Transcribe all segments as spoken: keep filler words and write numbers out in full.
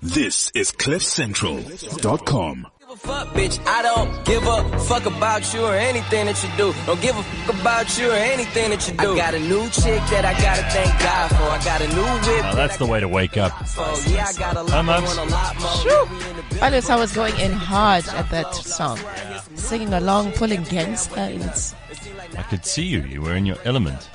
This is cliff central dot com. Give a fuck, bitch. I don't give a fuck about you or anything that you do. Don't give a fuck about you or anything that you do. I got a new chick that I gotta thank God for. I got a new whip. Oh, that's the way to wake up. Oh, yeah, I got a lot Hi, more, Mubs. a lot more. Alice, I was going in hard at that song. Singing along, pulling gangster. It's I could see you. You were in your element.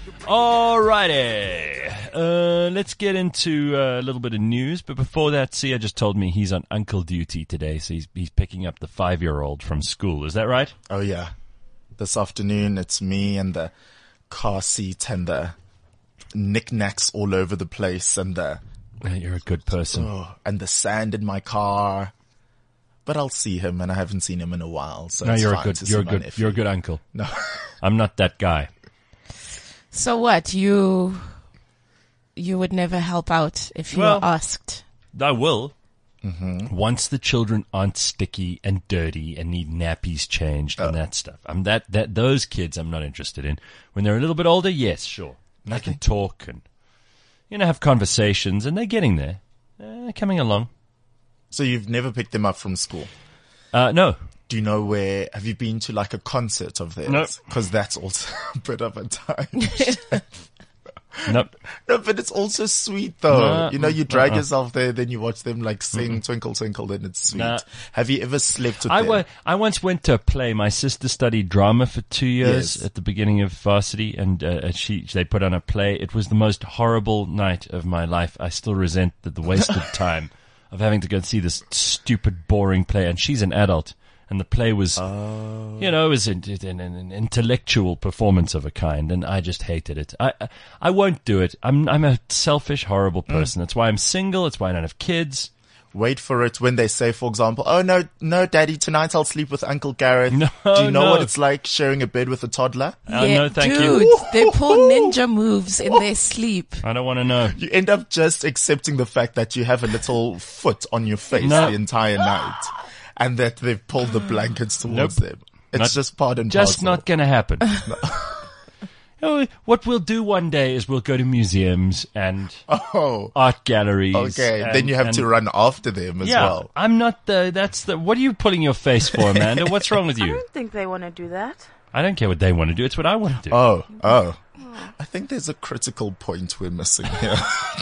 Alrighty. Uh, let's get into uh, a little bit of news. But before that, Sia just told me he's on uncle duty today. So he's, he's picking up the five-year-old from school. Is that right? Oh, yeah. This afternoon, it's me and the car seat and the knickknacks all over the place and the, Uh, You're a good person. oh, and the sand in my car. But I'll see him, and I haven't seen him in a while. So no, it's you're a fine good, to you're a see my good, nephew. you're a good uncle. No. I'm not that guy. so what? You you would never help out if you Well- were asked. I will. Mm-hmm. Once the children aren't sticky and dirty and need nappies changed and that stuff. I'm that, that, those kids I'm not interested in. When they're a little bit older, yes, sure. And they can talk and, you know, have conversations, and they're getting there. Uh, coming along. So you've never picked them up from school? Uh, no. Do you know where, have you been to like a concert of theirs? No. Because that's also a bit of a time. Nope. No, but it's also sweet though. Nah, you know, you drag uh-uh. yourself there, then you watch them like sing Twinkle Twinkle, then it's sweet. Nah. Have you ever slept with I, them? wa- I once went to a play. My sister studied drama for two years Yes. at the beginning of varsity, and uh, she they put on a play. It was the most horrible night of my life. I still resent the, the wasted time of having to go and see this stupid, boring play. And she's an adult, and the play was, you know, it was an, an, an intellectual performance of a kind, and I just hated it. I I, I won't do it. I'm I'm a selfish, horrible person. That's why I'm single. That's why I don't have kids. Wait for it when they say, for example, oh no, no daddy, tonight I'll sleep with Uncle Gareth. No, Do you know no. what it's like sharing a bed with a toddler? Uh, no, thank dude, you. they pull ninja moves in their sleep. I don't want to know. You end up just accepting the fact that you have a little foot on your face No. the entire night and that they've pulled the blankets towards Nope. them. It's Not- just part and Just parcel. not going to happen. Oh, what we'll do one day is we'll go to museums and Oh, art galleries. okay. and- then you have and- to run after them as yeah, well. I'm not the. That's the. What are you pulling your face for, Amanda? What's wrong with I you? don't think they want to do that. I don't care what they want to do. It's what I want to do. Oh, oh. I think there's a critical point we're missing here.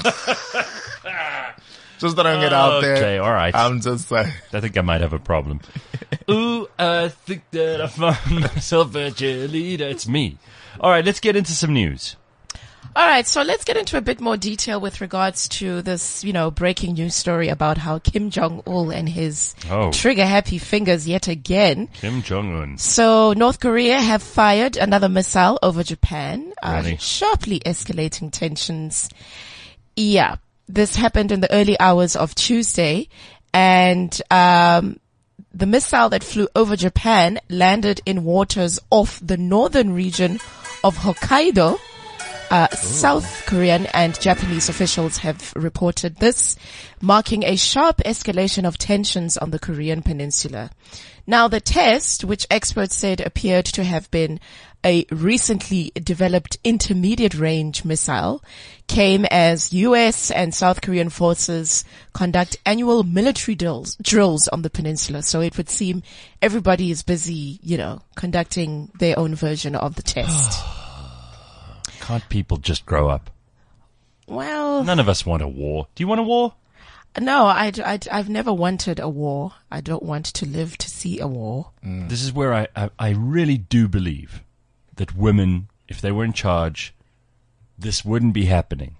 Just throwing it out there. Okay, all right. I'm just saying. I think I might have a problem. Ooh, I think that I found myself a cheerleader. It's me. All right, let's get into some news. All right, so let's get into a bit more detail with regards to this, you know, breaking news story about how Kim Jong-un and his Oh. trigger-happy fingers yet again. Kim Jong-un. So North Korea have fired another missile over Japan, uh, Really? sharply escalating tensions. Yeah, this happened in the early hours of Tuesday, and um, the missile that flew over Japan landed in waters off the northern region of Hokkaido. Uh, South Korean and Japanese officials have reported this, marking a sharp escalation of tensions on the Korean peninsula. Now, the test, which experts said appeared to have been a recently developed intermediate range missile, came as U S and South Korean forces conduct annual military drills, drills on the peninsula. So it would seem everybody is busy, you know, conducting their own version of the test. Can't people just grow up? Well, None of us want a war. Do you want a war? no, I, I, I've never wanted a war. I don't want to live to see a war. This is where I, I, I really do believe that women, if they were in charge, this wouldn't be happening.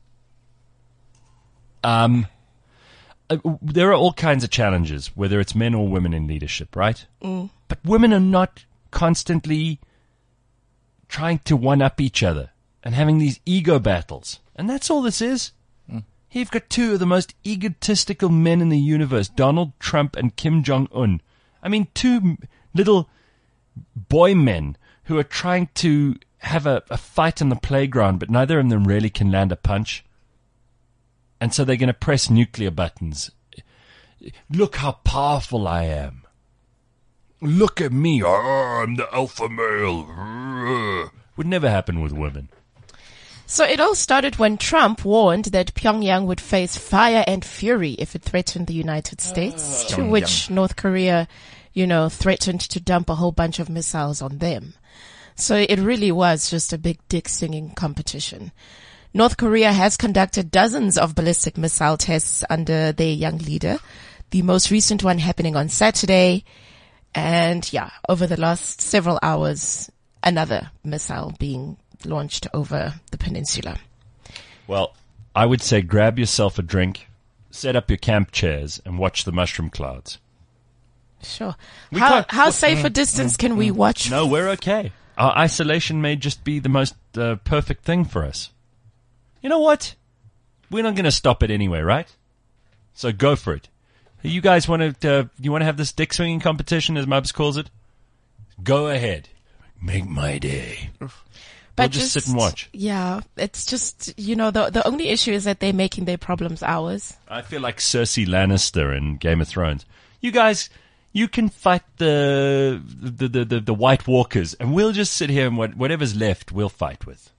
Um, uh, there are all kinds of challenges, whether it's men or women in leadership, right? Mm. But women are not constantly trying to one-up each other and having these ego battles. And that's all this is. Mm. Here you've got two of the most egotistical men in the universe, Donald Trump and Kim Jong-un. I mean, two m- little boy men who are trying to have a, a fight on the playground, but neither of them really can land a punch. And so they're going to press nuclear buttons. Look how powerful I am. Look at me. Oh, I'm the alpha male. Would never happen with women. So it all started when Trump warned that Pyongyang would face fire and fury if it threatened the United States, to which North Korea, you know, threatened to dump a whole bunch of missiles on them. So it really was just a big dick singing competition. North Korea has conducted dozens of ballistic missile tests under their young leader, the most recent one happening on Saturday. And yeah, over the last several hours, another missile being launched over the peninsula. Well, I would say grab yourself a drink, set up your camp chairs, and watch the mushroom clouds. Sure. We How, can't- how safe a distance can we watch? No, we're okay. Our isolation may just be the most uh, perfect thing for us. You know what? We're not going to stop it anyway, right? So go for it. You guys want to? Uh, you want to have this dick swinging competition, as Mubs calls it? Go ahead. Make my day. But We'll just, sit and watch. Yeah, it's just, you know, the the only issue is that they're making their problems ours. I feel like Cersei Lannister in Game of Thrones. You guys, you can fight the the the, the, the White Walkers, and we'll just sit here and what, whatever's left, we'll fight with.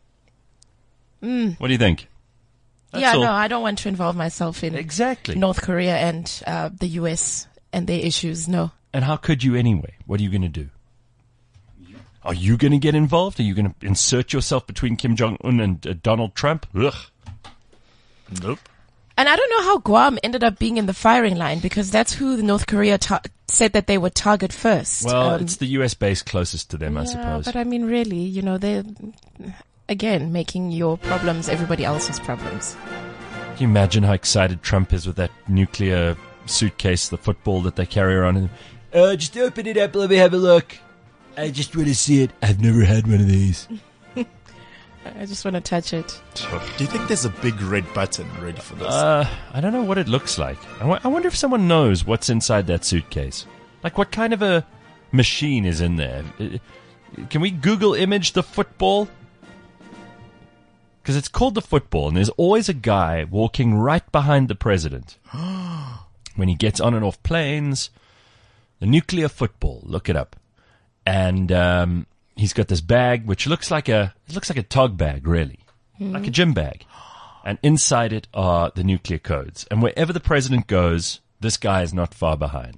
Mm. What do you think? That's yeah, all. no, I don't want to involve myself in Exactly. North Korea and uh, the U S and their issues. No. And how could you anyway? What are you going to do? Are you going to get involved? Are you going to insert yourself between Kim Jong-un and uh, Donald Trump? Ugh. Nope. And I don't know how Guam ended up being in the firing line, because that's who North Korea ta- said that they would target first. Well, Um, it's the U S base closest to them, I yeah, suppose. but I mean, really, you know, they're, again, making your problems everybody else's problems. Can you imagine how excited Trump is with that nuclear suitcase, the football that they carry around? And, uh, just open it up, let me have a look. I just want to see it. I've never had one of these. I just want to touch it. Do you think there's a big red button ready for this? Uh, I don't know what it looks like. I, w- I wonder if someone knows what's inside that suitcase. Like, what kind of a machine is in there? Uh, Can we Google image the football? Because it's called the football, and there's always a guy walking right behind the president. When he gets on and off planes, the nuclear football, look it up. And um, he's got this bag, which looks like a it looks like a tog bag, really, like a gym bag. And inside it are the nuclear codes. And wherever the president goes, this guy is not far behind.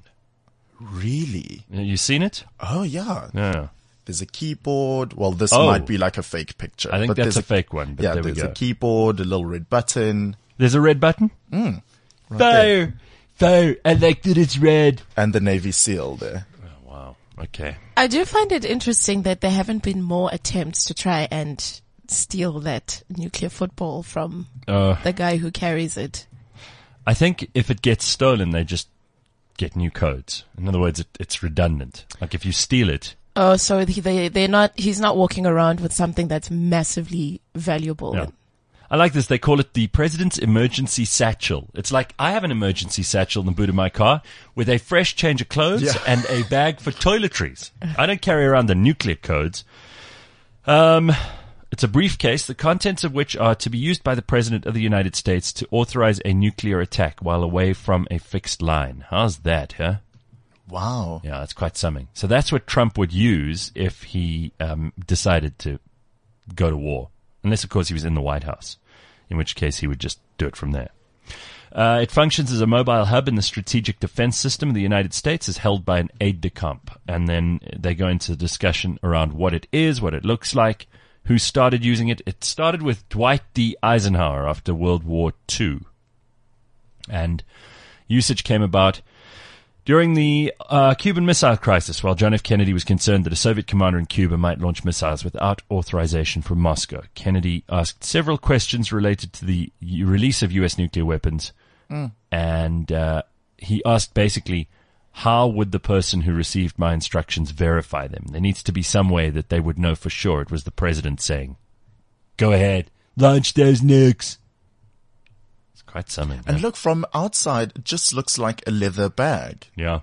Really? You seen it? Oh, yeah. No. There's a keyboard. Well, this Oh. might be like a fake picture. I think but that's there's a fake one, but yeah, there we there's go. a keyboard, a little red button, There's a red button? right there. Fire! Fire! I like that it's red. and the Navy SEAL there. Oh, wow. Okay. I do find it interesting that there haven't been more attempts to try and steal that nuclear football from Uh, the guy who carries it. I think if it gets stolen, they just get new codes. In other words, it, it's redundant. Like if you steal it, Oh, so he- they, they're not, he's not walking around with something that's massively valuable. no. I like this. They call it the President's Emergency Satchel. It's like I have an emergency satchel in the boot of my car with a fresh change of clothes Yeah. and a bag for toiletries. I don't carry around the nuclear codes. Um, it's a briefcase, the contents of which are to be used by the President of the United States to authorize a nuclear attack while away from a fixed line. How's that, huh? Wow. Yeah, that's quite something. So that's what Trump would use if he um, decided to go to war. Unless, of course, he was in the White House, in which case he would just do it from there. Uh, it functions as a mobile hub in the strategic defense system of the United States, is held by an aide-de-camp. And then they go into discussion around what it is, what it looks like, who started using it. It started with Dwight D. Eisenhower after World War Two. And usage came about during the uh, Cuban Missile Crisis, while John F. Kennedy was concerned that a Soviet commander in Cuba might launch missiles without authorization from Moscow. Kennedy asked several questions related to the u- release of U S nuclear weapons, and uh, he asked basically, how would the person who received my instructions verify them? There needs to be some way that they would know for sure it was the president saying, go ahead, launch those nukes. It's quite something. And huh? look, from outside, it just looks like a leather bag. Yeah.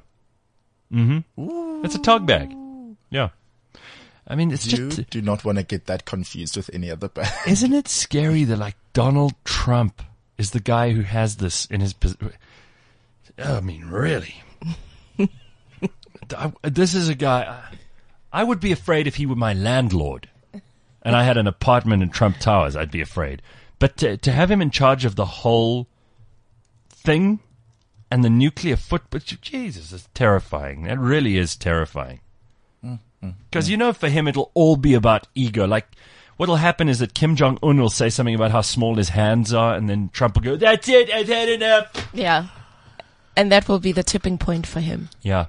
Mm-hmm. It's a tog bag. Yeah. I mean, it's You just, do not want to get that confused with any other bag. isn't it scary that like Donald Trump is the guy who has this in his, pos- I mean, really? I, this is a guy, I would be afraid if he were my landlord. and I had an apartment in Trump Towers, I'd be afraid. But to, to have him in charge of the whole thing and the nuclear footprint, Jesus, it's terrifying. That really is terrifying. Because, you know, for him, it'll all be about ego. Like, what'll happen is that Kim Jong-un will say something about how small his hands are, and then Trump will go, that's it, I've had enough. Yeah. And that will be the tipping point for him. Yeah.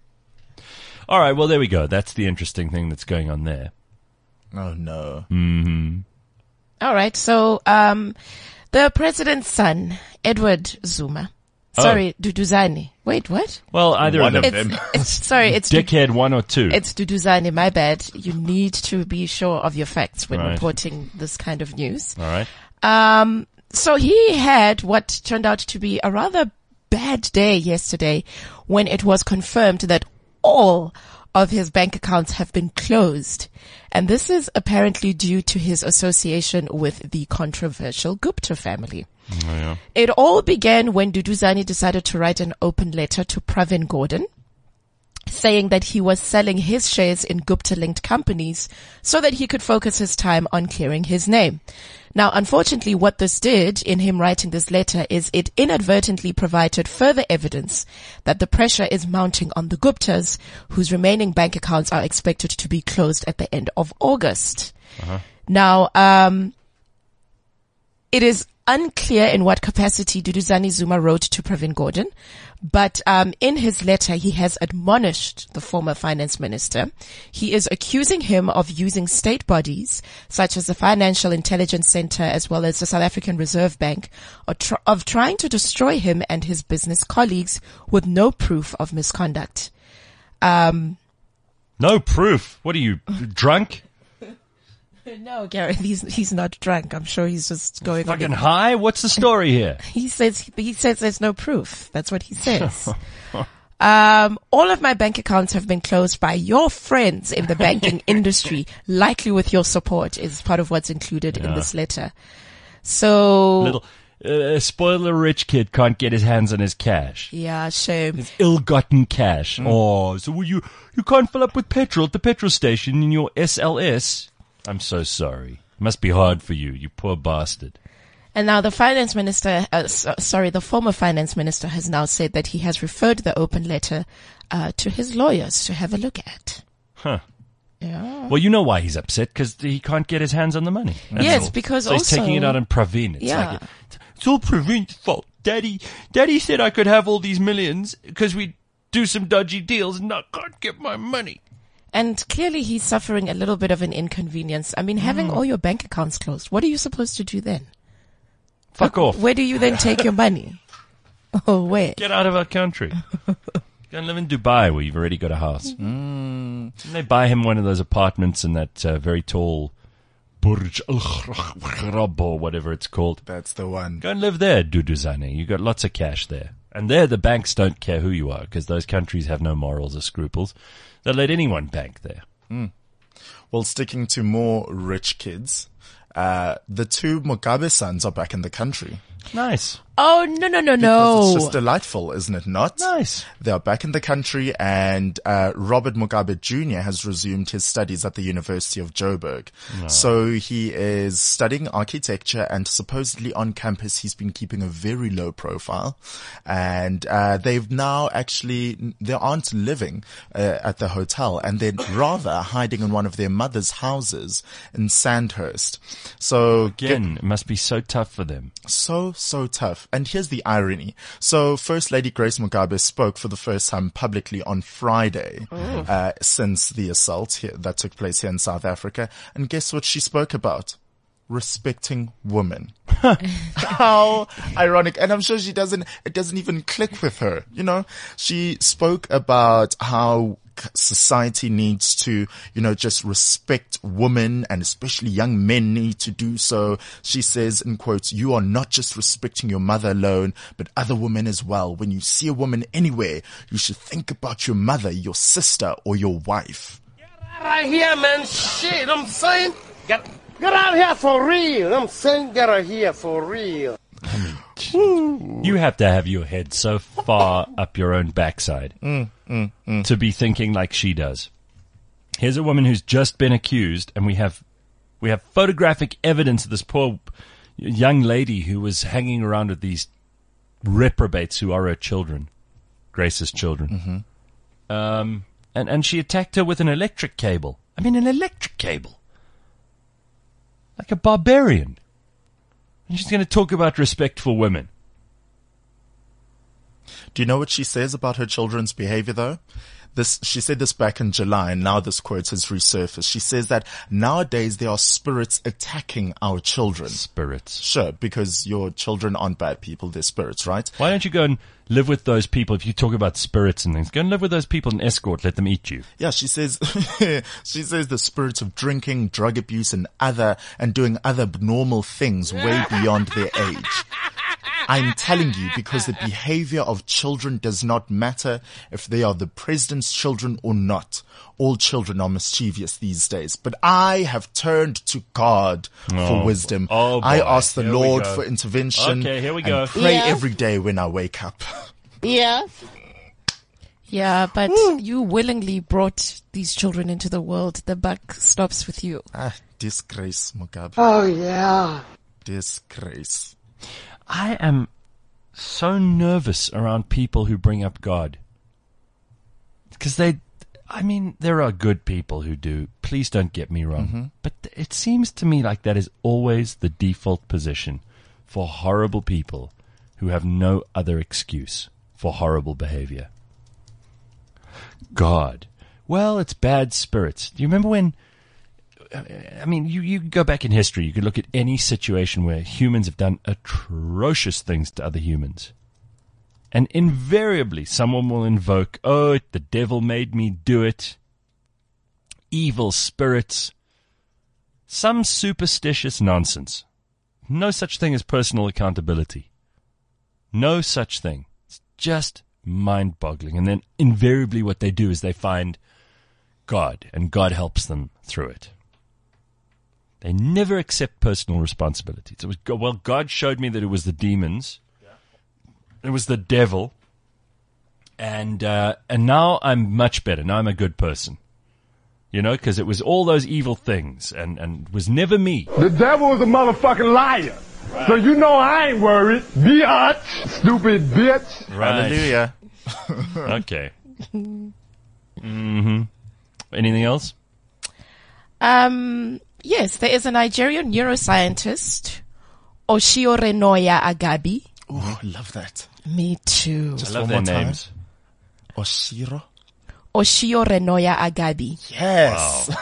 All right, well, there we go. That's the interesting thing that's going on there. Oh, no. Mm-hmm. All right. So, um, the president's son, Edward Zuma. Sorry, Oh. Duduzane. Wait, what? Well, either One of of them. them. It's, it's sorry, it's Du- Dickhead one or two. it's Duduzane. My bad. You need to be sure of your facts when Right. reporting this kind of news. All right. Um, so he had what turned out to be a rather bad day yesterday when it was confirmed that all of his bank accounts have been closed. And this is apparently due to his association with the controversial Gupta family. Oh, yeah. It all began when Duduzane decided to write an open letter to Pravin Gordhan, saying that he was selling his shares in Gupta-linked companies so that he could focus his time on clearing his name. Now, unfortunately, what this did in him writing this letter is it inadvertently provided further evidence that the pressure is mounting on the Guptas, whose remaining bank accounts are expected to be closed at the end of August. Uh-huh. Now, um, it is unclear in what capacity Duduzane Zuma wrote to Pravin Gordhan, but um, in his letter he has admonished the former finance minister. He is accusing him of using state bodies such as the Financial Intelligence Center as well as the South African Reserve Bank of, tr- of trying to destroy him and his business colleagues with no proof of misconduct. Um, No proof. What are you, drunk? no, Gareth, he's he's not drunk. I'm sure he's just going on. Fucking high? What's the story here? He says he says there's no proof. That's what he says. um, all of my bank accounts have been closed by your friends in the banking industry, likely with your support, is part of what's included in Yeah. this letter. So, Little uh, spoiler rich kid can't get his hands on his cash. yeah, shame. His ill-gotten cash. Oh, so will you you can't fill up with petrol at the petrol station in your S L S? I'm so sorry. Must be hard for you, you poor bastard. And now the finance minister, uh, so, sorry, the former finance minister has now said that he has referred the open letter uh, to his lawyers to have a look at. Huh. Yeah. Well, you know why he's upset, because he can't get his hands on the money. That's Yes, all. because so he's also- taking it out on Praveen. It's Yeah. like, it's all Praveen's fault. Daddy, Daddy said I could have all these millions because we do some dodgy deals and I can't get my money. And clearly he's suffering a little bit of an inconvenience. I mean, having all your bank accounts closed, what are you supposed to do then? Fuck off. Where do you then take your money? Oh, where? Get out of our country. Go and live in Dubai where you've already got a house. Mm. Didn't they buy him one of those apartments in that uh, very tall Burj Al Kharab or whatever it's called? That's the one. Go and live there, Duduzane. You got lots of cash there. And there the banks don't care who you are because those countries have no morals or scruples. They'll let anyone bank there. Well, sticking to more rich kids, uh, the two Mugabe sons are back in the country. Nice. Oh, no, no, no, Because no. it's just delightful, isn't it not? Nice. They are back in the country, and uh, Robert Mugabe Junior has resumed his studies at the University of Joburg. So he is studying architecture, and supposedly on campus he's been keeping a very low profile. And uh, they've now actually, they aren't living uh, at the hotel, and they're rather hiding in one of their mother's houses in Sandhurst. So Again, it must be so tough for them. so, so tough. And here's the irony. So First Lady Grace Mugabe spoke for the first time publicly on Friday, uh, since the assault here, that took place here in South Africa. And guess what she spoke about? Respecting women. How ironic. And I'm sure she doesn't, it doesn't even click with her. You know, she spoke about how society needs to, you know, just respect women, and especially young men need to do so. She says, in quotes, "You are not just respecting your mother alone, but other women as well. When you see a woman anywhere, you should think about your mother, your sister, or your wife." Right here, man. Shit, I'm saying. Get, get out here for real. I'm saying get out here for real. You have to have your head so far up your own backside Mm, mm, mm. to be thinking like she does. Here's a woman who's just been accused, and we have We have photographic evidence of this poor young lady who was hanging around with these reprobates who are her children, Grace's children. Mm-hmm. Um, and, and she attacked her with an electric cable. I mean, an electric cable. Like a barbarian. And she's going to talk about respect for women. Do you know what she says about her children's behavior, though? This, she said this back in July, and now this quote has resurfaced. She says that nowadays there are spirits attacking our children. Spirits. Sure, because your children aren't bad people, they're spirits, right? Why don't you go and live with those people? If you talk about spirits and things, go and live with those people and escort, let them eat you. Yeah, she says, she says the spirits of drinking, drug abuse, and other, and doing other abnormal things way beyond their age. I'm telling you, because the behavior of children does not matter if they are the president's children or not. All children are mischievous these days. But I have turned to God Oh, for wisdom. oh boy. I ask the Here we Lord go. for intervention. Okay, here we go. And pray Yeah. every day when I wake up. Yeah. Yeah, but you willingly brought these children into the world. The buck stops with you. Ah, disgrace, Mugabe. Oh, yeah. Disgrace. I am so nervous around people who bring up God. Because they, I mean, there are good people who do. Please don't get me wrong. Mm-hmm. But it seems to me like that is always the default position for horrible people who have no other excuse for horrible behavior. God. Well, it's bad spirits. Do you remember when, I mean, you, you go back in history, you could look at any situation where humans have done atrocious things to other humans. And invariably, someone will invoke, oh, the devil made me do it. Evil spirits. Some superstitious nonsense. No such thing as personal accountability. No such thing. It's just mind-boggling. And then invariably what they do is they find God, and God helps them through it. They never accept personal responsibility. So it was, well, God showed me that it was the demons. It was the devil. And, uh, and now I'm much better. Now I'm a good person. You know, because it was all those evil things and, and it was never me. The devil is a motherfucking liar. So you know I ain't worried. Biatch. Stupid bitch. Hallelujah. Okay. Mm-hmm. Anything else? Um, yes, there is a Nigerian neuroscientist, Oshiore Noya Agabi. Oh, I love that. Me too. I love one their more time. names. Oshiro? Oshiore Noya Agabi. Yes.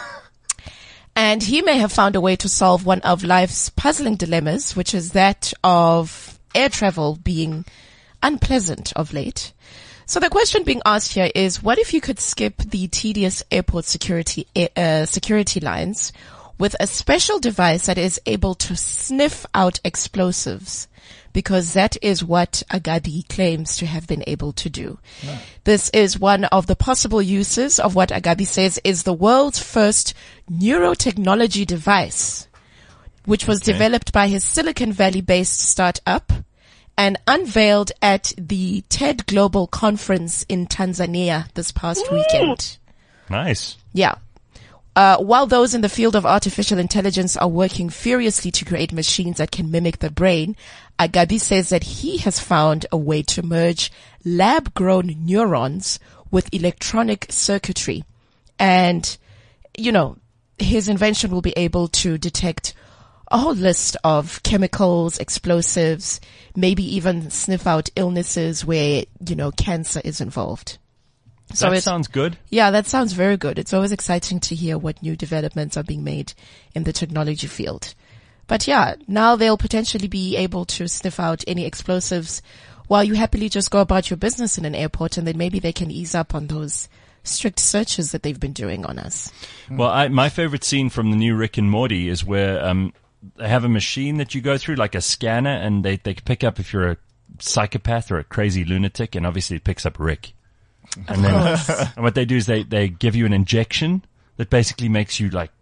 And he may have found a way to solve one of life's puzzling dilemmas, which is that of air travel being unpleasant of late. So the question being asked here is, what if you could skip the tedious airport security uh, security lines with a special device that is able to sniff out explosives? Because that is what Agabi claims to have been able to do. Yeah. This is one of the possible uses of what Agabi says is the world's first neurotechnology device, which was Okay. developed by his Silicon Valley-based startup and unveiled at the TED Global Conference in Tanzania this past weekend. Nice. Yeah. Uh, while those in the field of artificial intelligence are working furiously to create machines that can mimic the brain, Agabi says that he has found a way to merge lab-grown neurons with electronic circuitry. And, you know, his invention will be able to detect a whole list of chemicals, explosives, maybe even sniff out illnesses where, you know, cancer is involved. So that it's, sounds good. yeah, that sounds very good. It's always exciting to hear what new developments are being made in the technology field. But yeah, now they'll potentially be able to sniff out any explosives while you happily just go about your business in an airport, and then maybe they can ease up on those strict searches that they've been doing on us. Well, I, my favorite scene from the new Rick and Morty is where um, they have a machine that you go through, like a scanner, and they, they pick up if you're a psychopath or a crazy lunatic, and obviously it picks up Rick. And then and what they do is they, they give you an injection that basically makes you like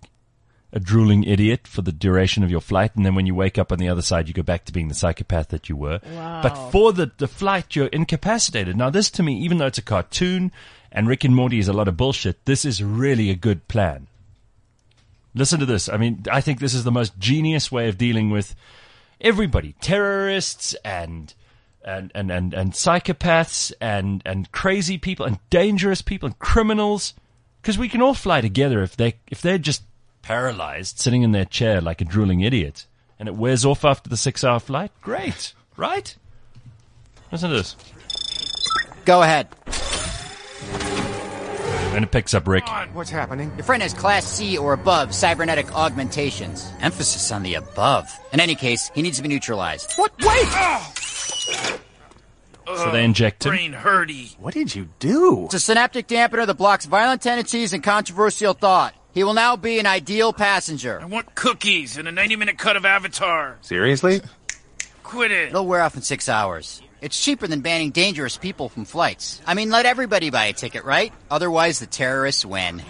a drooling idiot for the duration of your flight. And then when you wake up on the other side, you go back to being the psychopath that you were. Wow. But for the, the flight, you're incapacitated. Now this to me, even though it's a cartoon and Rick and Morty is a lot of bullshit, this is really a good plan. Listen to this. I mean, I think this is the most genius way of dealing with everybody. Terrorists and and and and, and psychopaths and, and crazy people and dangerous people and criminals. Because we can all fly together if they if they're just paralyzed, sitting in their chair like a drooling idiot, and it wears off after the six-hour flight. Great, right? Listen to this. Go ahead. And it picks up Rick. What's happening? Your friend has Class C or above cybernetic augmentations. Emphasis on the above. In any case, he needs to be neutralized. What? Wait! So they inject him. Brain hurty. What did you do? It's a synaptic dampener that blocks violent tendencies and controversial thought. He will now be an ideal passenger. I want cookies and a ninety-minute cut of Avatar. Seriously? Quit it. It'll wear off in six hours. It's cheaper than banning dangerous people from flights. I mean, let everybody buy a ticket, right? Otherwise, the terrorists win.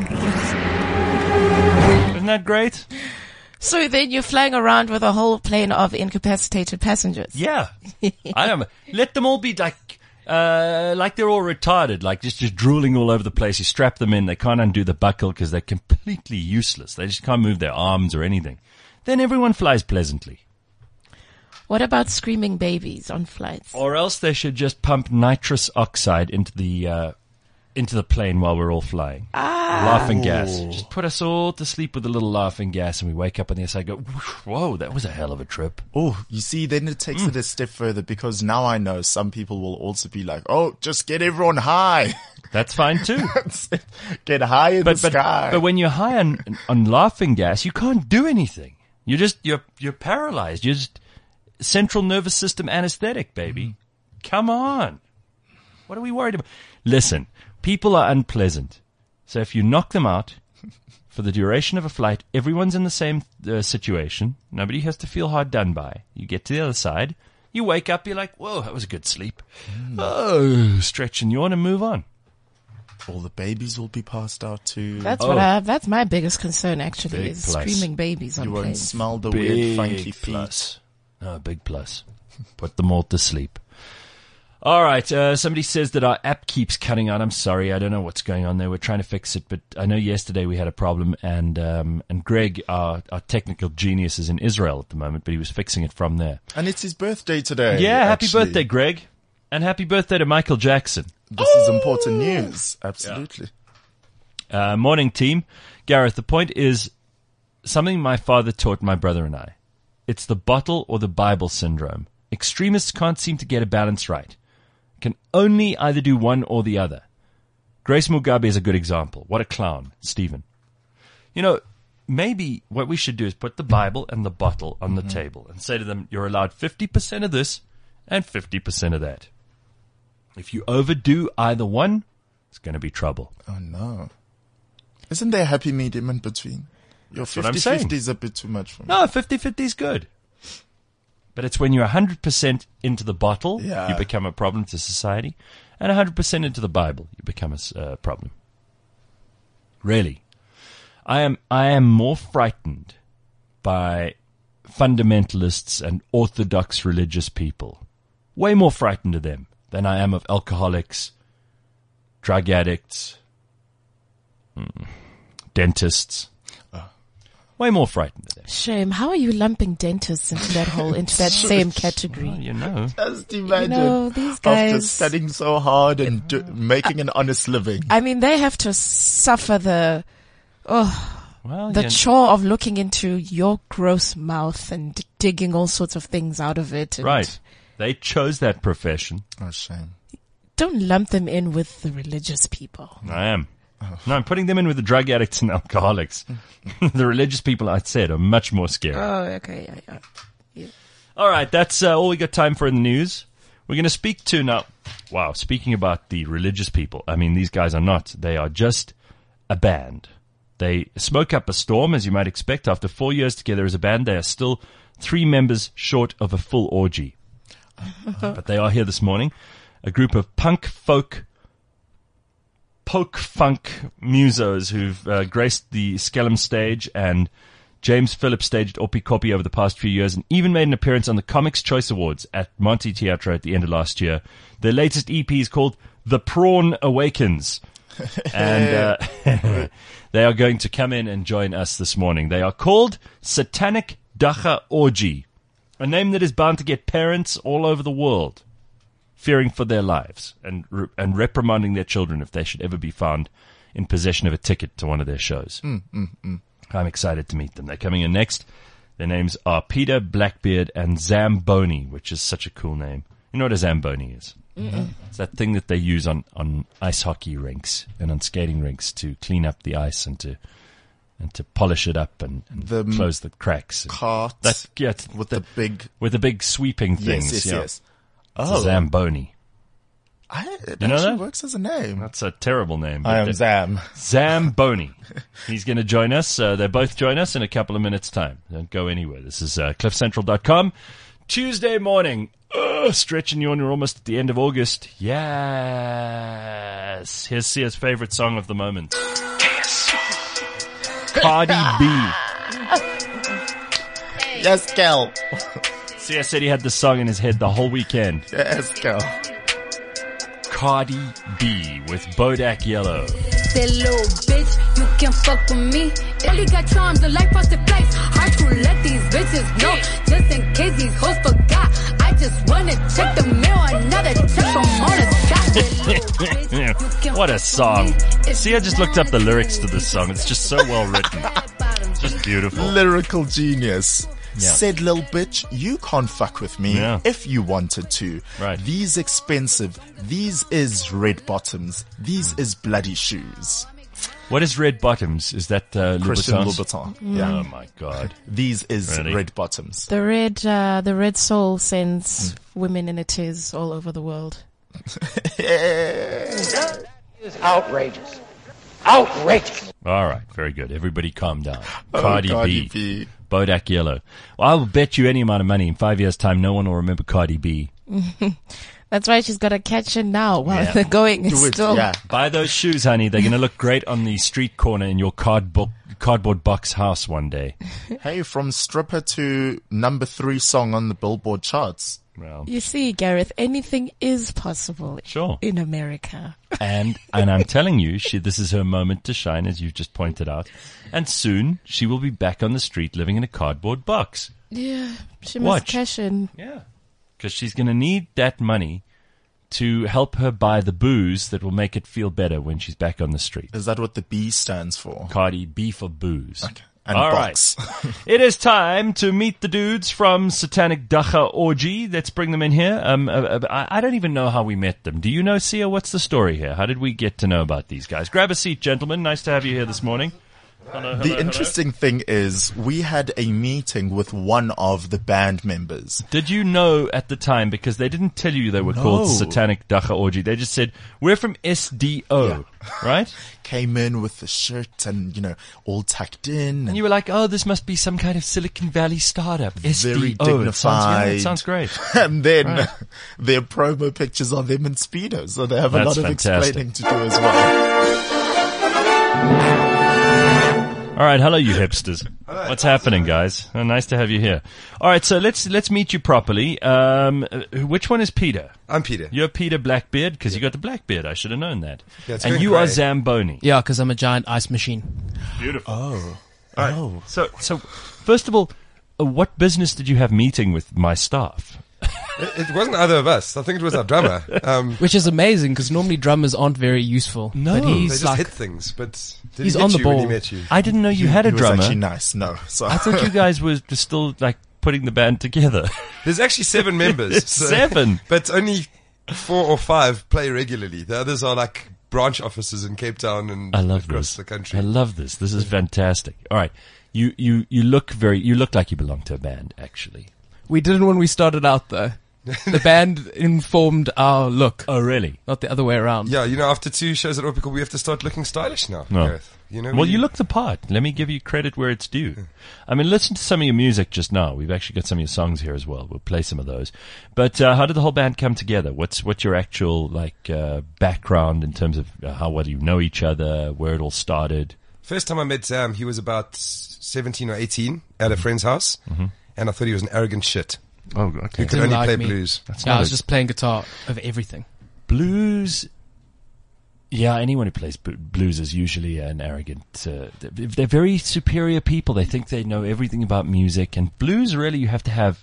Isn't that great? So then you're flying around with a whole plane of incapacitated passengers. Yeah. I don't know. Let them all be like, uh, like they're all retarded, like just, just drooling all over the place. You strap them in. They can't undo the buckle because they're completely useless. They just can't move their arms or anything. Then everyone flies pleasantly. What about screaming babies on flights? Or else they should just pump nitrous oxide into the, uh, into the plane while we're all flying. Ah. Laughing gas. Just put us all to sleep with a little laughing gas, and we wake up on the other side and go, whoa, that was a hell of a trip. Oh, you see, then it takes Mm. it a step further, because now I know some people will also be like, oh, just get everyone high. That's fine too. Get high in But, the but, sky. but when you're high on, on laughing gas, you can't do anything. You're just, you're, you're paralyzed. You're just central nervous system anesthetic, baby. Mm. Come on. What are we worried about? Listen, people are unpleasant. So if you knock them out for the duration of a flight, everyone's in the same uh, situation. Nobody has to feel hard done by. You get to the other side. You wake up, you're like, whoa, that was a good sleep. Mm. Oh, stretch and yawn and move on. All the babies will be passed out too. That's Oh. what I have. That's my biggest concern, actually, Big is plus. screaming babies on You won't planes. smell the Big weird funky feet. plus. No, big plus. Put them all to sleep. All right. Uh, somebody says that our app keeps cutting out. I'm sorry. I don't know what's going on there. We're trying to fix it, but I know yesterday we had a problem, and um, and Greg, our, our technical genius, is in Israel at the moment, but he was fixing it from there. And it's his birthday today. Yeah. Happy actually. birthday, Greg, and happy birthday to Michael Jackson. This is important news. Absolutely. Uh, morning, team. Gareth, the point is something my father taught my brother and I. It's the bottle or the Bible syndrome. Extremists can't seem to get a balance right. Can only either do one or the other. Grace Mugabe is a good example. What a clown, Stephen. You know, maybe what we should do is put the Bible and the bottle on the table and say to them, you're allowed fifty percent of this and fifty percent of that. If you overdo either one, it's going to be trouble. Oh, no. Isn't there a happy medium in between? Your what I'm fifty-fifty is a bit too much for me. No, fifty-fifty is good. But it's when you're one hundred percent into the bottle, Yeah. you become a problem to society, and one hundred percent into the Bible, you become a s- uh, problem. Really. I am, I am more frightened by fundamentalists and orthodox religious people. Way more frightened of them than I am of alcoholics, drug addicts, mm, dentists. Way more frightened of them. Shame. How are you lumping dentists into that whole, into that same category? Well, you know. Just imagine. know, these After guys- studying so hard and do, making an honest living. I mean, they have to suffer the, oh, Well, the you- chore of looking into your gross mouth and digging all sorts of things out of it. And Right. They chose that profession. Oh, shame. Don't lump them in with the religious people. I am. No, I'm putting them in with the drug addicts and alcoholics. The religious people, I said, are much more scary. Oh, okay. Yeah, yeah. All right, that's uh, all we got time for in the news. We're going to speak to now. Wow, speaking about the religious people, I mean, these guys are not. They are just a band. They smoke up a storm, as you might expect. After four years together as a band, they are still three members short of a full orgy. But they are here this morning. A group of punk folk, poke funk musos who've uh, graced the Skellum stage and James Phillips stage at Opikopi over the past few years, and even made an appearance on the Comics Choice Awards at Monte Teatro at the end of last year. Their latest E P is called The Prawn Awakens. and uh, they are going to come in and join us this morning. They are called Satanic Dacha Orgy, a name that is bound to get parents all over the world fearing for their lives and re- and reprimanding their children if they should ever be found in possession of a ticket to one of their shows. Mm, mm, mm. I'm excited to meet them. They're coming in next. Their names are Peter Blackbeard and Zamboni, which is such a cool name. You know what a Zamboni is? Mm-hmm. It's that thing that they use on, on ice hockey rinks and on skating rinks to clean up the ice and to and to polish it up and, and The close the cracks. Cart That, yeah, it's with the, the big... with the big sweeping things. Yes, yes, yeah. yes. It's Oh, a Zamboni. I, it You know actually that? works as a name. That's a terrible name. but I am the- Zam. Zamboni. He's going to join us. Uh, they both join us in a couple of minutes' time. Don't go anywhere. This is uh, cliff central dot com. Tuesday morning. Ugh, stretching you on. You're almost at the end of August. Yes. Here's Sia's favorite song of the moment. Cardi B. Yes, Kel. Sia said he had this song in his head the whole weekend. Yes, Kel. Cardi B with Bodak Yellow. That little bitch, you can fuck with me. Only got charms, the life off the place. Hard to let these bitches know, just in case these hoes forgot. I just wanna check the mail, another check from on the What a song. Sia just looked up the lyrics to this song. It's just so well written. It's just beautiful. Lyrical genius. Yeah. Said little bitch, you can't fuck with me Yeah. if you wanted to. Right. These expensive. These is red bottoms. These is bloody shoes. What is Red Bottoms? Is that uh, Christian Louboutins? Louboutin. Yeah. Oh my God. These is Really? red bottoms. The red, uh, the red soul sends women in a tears all over the world. That is outrageous. Outrageous. All right. Very good. Everybody calm down. Oh, Cardi, Cardi B. B. Bodak Yellow. Well, I will bet you any amount of money in five years' time no one will remember Cardi B. That's why she's got to catch it now while Yeah. the going is Do it. still. Yeah. Buy those shoes, honey. They're going to look great on the street corner in your cardboard, cardboard box house one day. Hey, from stripper to number three song on the Billboard charts. Well, You see, Gareth, anything is possible sure. in America. And and I'm telling you, she this is her moment to shine, as you've just pointed out. And soon she will be back on the street living in a cardboard box. Yeah, she must Watch. cash in. Yeah. Because she's going to need that money to help her buy the booze that will make it feel better when she's back on the street. Is that what the B stands for? Cardi B for booze. Okay. And All box. right. It is time to meet the dudes from Satanic Dacha Orgy. Let's bring them in here. Um, uh, uh, I I don't even know how we met them. Do you know, Sia? What's the story here? How did we get to know about these guys? Grab a seat, gentlemen. Nice to have you here this morning. Hello, hello, The hello. interesting thing is we had a meeting with one of the band members. Did you know at the time, because they didn't tell you they were No. called Satanic Dacha Orgy, they just said, we're from S D O, right? Came in with the shirt and, you know, all tucked in. And you were like, oh, this must be some kind of Silicon Valley startup. S D O. Very It sounds, yeah, dignified. it sounds great. And then Right. their promo pictures are them in Speedos, so they have a That's lot of fantastic. explaining to do as well. All right, hello, you hipsters. What's happening, guys? Oh, nice to have you here. All right, so let's let's meet you properly. Um, uh, which one is Peter? I'm Peter. You're Peter Blackbeard because you got the Blackbeard. I should have known that. Yeah, it's and going you are great. Zamboni. Yeah, because I'm a giant ice machine. Beautiful. Oh. All right. Oh. So, so first of all, uh, what business did you have meeting with my staff? It, it wasn't either of us. I think it was our drummer. Um, Which is amazing because normally drummers aren't very useful. No. but they he's just like, hit things, but did He's he hit on the you when he ball. met you? I didn't know you had a He was drummer. actually nice. No. So I thought you guys were just still like putting the band together. There's actually seven members. so- Seven? But only four or five play regularly. The others are like branch offices in Cape Town and I love across this. the country. I love this. This is fantastic. All right. You, you, you look very, you look like you belong to a band, actually. we didn't when we started out though. The band informed our look, Oh, really? not the other way around. Yeah, you know, after two shows at Orpical, we have to start looking stylish now. No. Gareth. You know, Well, we- you look the part. Let me give you credit where it's due. I mean, listen to some of your music just now. We've actually got some of your songs here as well. We'll play some of those. But uh, how did the whole band come together? What's what's your actual like uh, background in terms of uh, how well you know each other, where it all started? First time I met Sam, he was about seventeen or eighteen at a friend's house, Mm-hmm. and I thought he was an arrogant shit. Oh, okay. He could Didn't only like play me. blues. That's Yeah, I not was a- just playing guitar of everything. Blues Yeah, anyone who plays b- blues is usually an arrogant. Uh, they're, they're very superior people. They think they know everything about music. And blues, really, you have to have.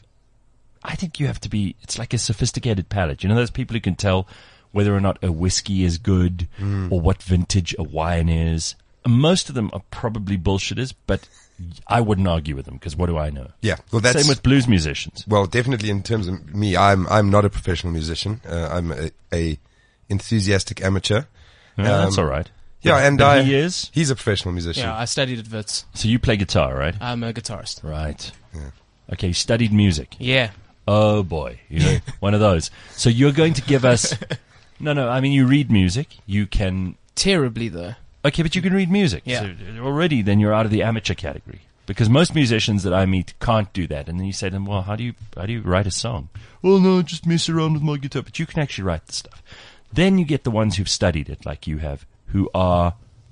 I think you have to be. It's like a sophisticated palate. You know, those people who can tell whether or not a whiskey is good Mm. or what vintage a wine is. Most of them are probably bullshitters, but I wouldn't argue with them because what do I know? Yeah, well, that's Same with blues musicians. Well, definitely in terms of me, I'm I'm not a professional musician. Uh, I'm a, a enthusiastic amateur. Yeah, that's all right. Yeah, But- and but I, he is? He's a professional musician. Yeah, I studied at Wits. So you play guitar, right? I'm a guitarist. Right. Yeah. Okay, you studied music. Yeah. Oh boy, you know, one of those. So you're going to give us. No, no. I mean, you read music. You can. Terribly though. Okay, but you can read music. Yeah. So already, then you're out of the amateur category because most musicians that I meet can't do that. And then you say to them, "Well, how do you how do you write a song?" Well, no, just mess around with my guitar. But you can actually write the stuff. Then you get the ones who've studied it, like you have, who are.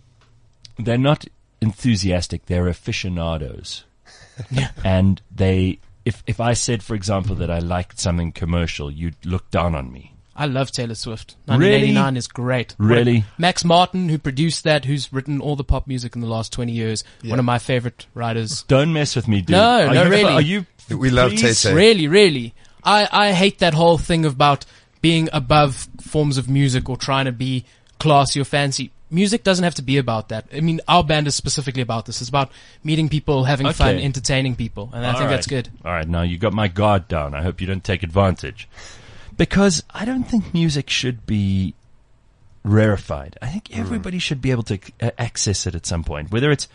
They're not enthusiastic. They're aficionados. Yeah. And they. If if I said, for example, that I liked something commercial, you'd look down on me. I love Taylor Swift. Really? nineteen eighty-nine is great. Really? What- Max Martin, who produced that, who's written all the pop music in the last twenty years, Yeah. one of my favorite writers. Don't mess with me, dude. No, Are no, you, really. Are you? We love please? Tay Tay. Really, really. I, I hate that whole thing about being above forms of music or trying to be classy or fancy. Music doesn't have to be about that. I mean, our band is specifically about this. It's about meeting people, having fun, Okay. entertaining people, and I All think right. that's good. All right, now you got my guard down. I hope you don't take advantage. Because I don't think music should be rarefied. I think everybody should be able to uh, access it at some point. Whether it's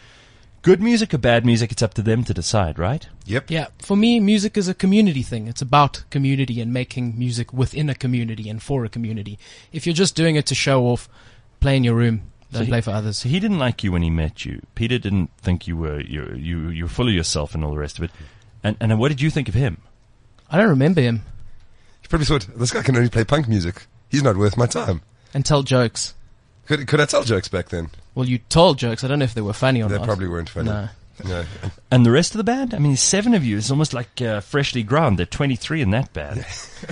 good music or bad music, it's up to them to decide, right? Yep. Yeah, for me, music is a community thing. It's about community and making music within a community and for a community. If you're just doing it to show off, play in your room. Don't So he- play for others. So he didn't like you when he met you. Peter didn't think you were you you you were full of yourself and all the rest of it. And and what did you think of him? I don't remember him. You probably thought, this guy can only play punk music. He's not worth my time. And tell jokes. Could, could I tell jokes back then? Well, you told jokes. I don't know if they were funny or They not. probably weren't funny. No. No. And the rest of the band? I mean, there's seven of you. It's almost like uh, freshly ground. There are twenty-three in that band.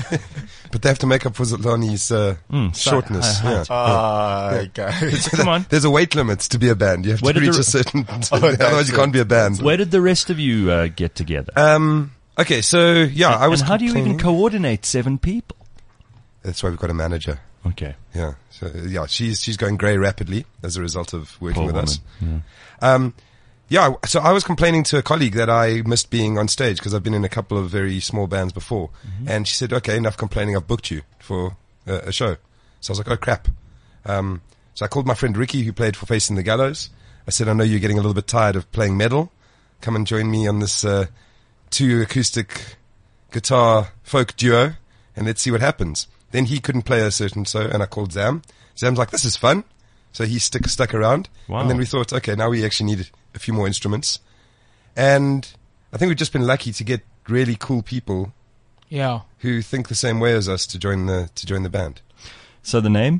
But they have to make up for Zolani's uh, Mm, sorry. shortness. Hi, hi. Yeah. Ah, guys. Come on. There's a weight limit to be a band. You have Where to did reach the- a certain... Oh, that's otherwise you it. can't be a band. Where did the rest of you uh, get together? Um, okay, so, yeah, I was and how do you even complaining- coordinate seven people? That's why we've got a manager. Okay. Yeah. So, yeah, she's she's going grey rapidly as a result of working Poor with woman. us. Yeah. Um, yeah, so I was complaining to a colleague that I missed being on stage because I've been in a couple of very small bands before. Mm-hmm. And she said, okay, enough complaining, I've booked you for uh, a show. So I was like, oh crap. Um, so I called my friend Ricky who played for Facing the Gallows. I said, I know you're getting a little bit tired of playing metal. Come and join me on this uh, two acoustic guitar folk duo and let's see what happens. Then he couldn't play a certain so, and I called Zam. Zam's like, this is fun. So he stuck, stuck around. Wow. And then we thought, okay, now we actually need a few more instruments. And I think we've just been lucky to get really cool people Yeah. who think the same way as us to join the, to join the band. So the name?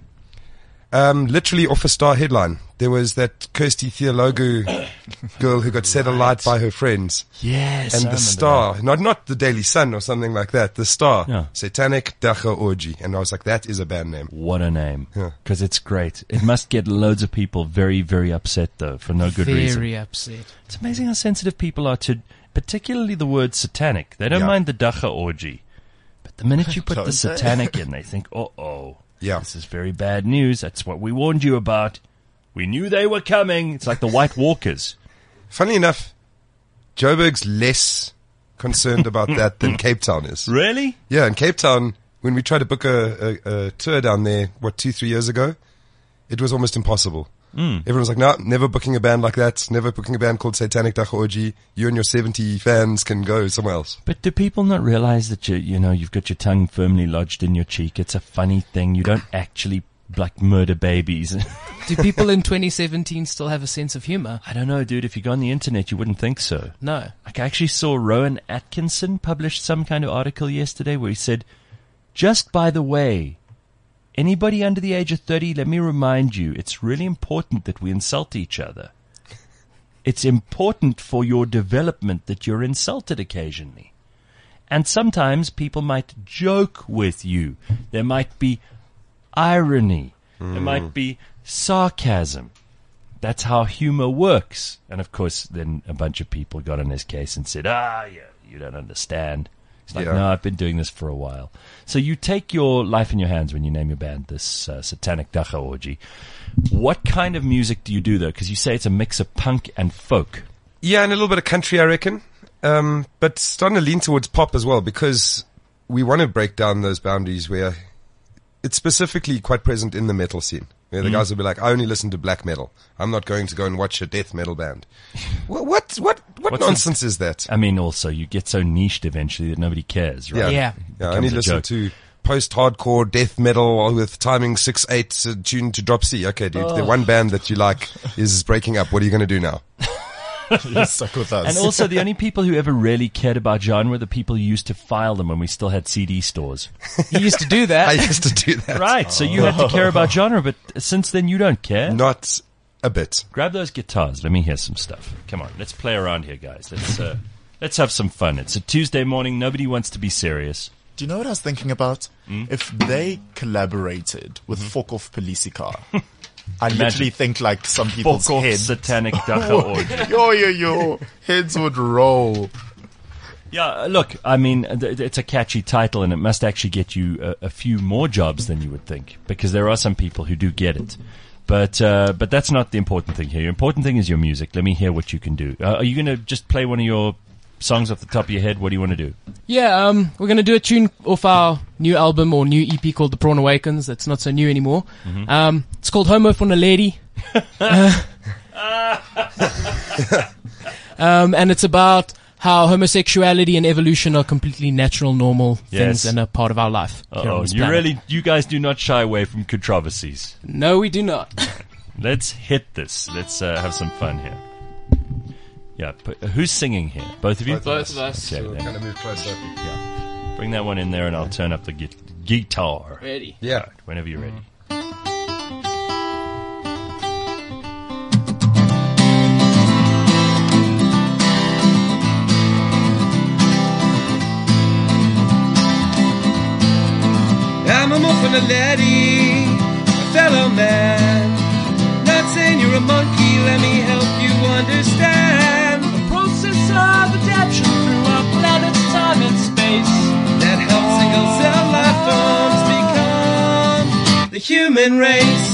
Um, literally off a Star headline. There was that Kirsty Theologu girl who got set alight by her friends. Yes. And the Star, not not the Daily Sun or something like that, the Star, Yeah. Satanic Dacha Orgy. And I was like, that is a band name. What a name. Yeah. Because it's great. It must get loads of people very, very upset, though, for no good Very reason. upset. It's amazing how sensitive people are to, particularly the word satanic. They don't Yeah. mind the dacha orgy. But the minute you put the Don't they? satanic in, they think, uh-oh. Yeah. This is very bad news. That's what we warned you about. We knew they were coming. It's like the White Walkers. Funnily enough, Joburg's less concerned about that than Cape Town is. Really? Yeah, in Cape Town, when we tried to book a, a, a tour down there, what, two, three years ago, it was almost impossible. Mm. Everyone was like, no, never booking a band like that, never booking a band called Satanic Dacha Orgy. You and your seventy fans can go somewhere else. But do people not realize that you, you know, you've got your tongue firmly lodged in your cheek? It's a funny thing. You don't actually, like, murder babies. Do people in twenty seventeen still have a sense of humor? I don't know, dude. If you go on the internet, you wouldn't think so. No. Like, I actually saw Rowan Atkinson publish some kind of article yesterday where he said, just by the way, anybody under the age of thirty, let me remind you, it's really important that we insult each other. It's important for your development that you're insulted occasionally. And sometimes people might joke with you. There might be irony. It might be sarcasm. That's how humor works. And of course, then a bunch of people got on his case and said, ah, yeah, you don't understand. It's like, Yeah. no, I've been doing this for a while. So you take your life in your hands when you name your band, this uh, Satanic Dacha Orgy. What kind of music do you do, though? Because you say it's a mix of punk and folk. Yeah, and a little bit of country, I reckon. Um, but starting to lean towards pop as well, because we want to break down those boundaries where it's specifically quite present in the metal scene. Where the Mm. guys will be like, I only listen to black metal. I'm not going to go and watch a death metal band. what, what, what, what What's nonsense the- is that? I mean, also, you get so niched eventually that nobody cares, Yeah. right? Yeah. Yeah, I Becomes only a listen joke. to post-hardcore death metal with timing six eight uh, tuned to drop C. Okay, dude, Oh. the one band that you like is breaking up. What are you going to do now? You're stuck with us. And also, the only people who ever really cared about genre were the people who used to file them when we still had C D stores. You used to do I that. used to do that. Right, so you had to care about genre, but since then you don't care. Not a bit. Grab those guitars. Let me hear some stuff. Come on, let's play around here, guys. Let's uh, let's have some fun. It's a Tuesday morning. Nobody wants to be serious. Do you know what I was thinking about? Hmm? If they collaborated with Mm-hmm. Fuck Off Politica, I literally think like some people's Fuck off, heads. Satanic Dacha Orgy. yo, yo, yo. Heads would roll. Yeah, uh, look, I mean, th- it's a catchy title, and it must actually get you a, a few more jobs than you would think, because there are some people who do get it. But uh, but that's not the important thing here. Your important thing is your music. Let me hear what you can do. Uh, are you going to just play one of your songs off the top of your head? What do you want to do? Yeah, um, we're going to do a tune off our new album or new E P called The Prawn Awakens. That's not so new anymore. Mm-hmm. Um, it's called Homo for a Lady. um, and it's about how homosexuality and evolution are completely natural, normal things Yes. and a part of our life. here on Oh, this you planet. really, you guys do not shy away from controversies. No, we do not. Let's hit this. Let's uh, have some fun here. Yeah, but who's singing here? Both of you? Both of us. Okay, So we're then. going to move closer. Yeah. Bring that one in there and I'll turn up the gu- guitar. Ready. Yeah. Right, whenever you're ready. I'm a muffin, a laddie, a fellow man. Not saying you're a monkey, let me help you understand. The process of adaptation through our planet's time and space That helps single cell life forms become the human race.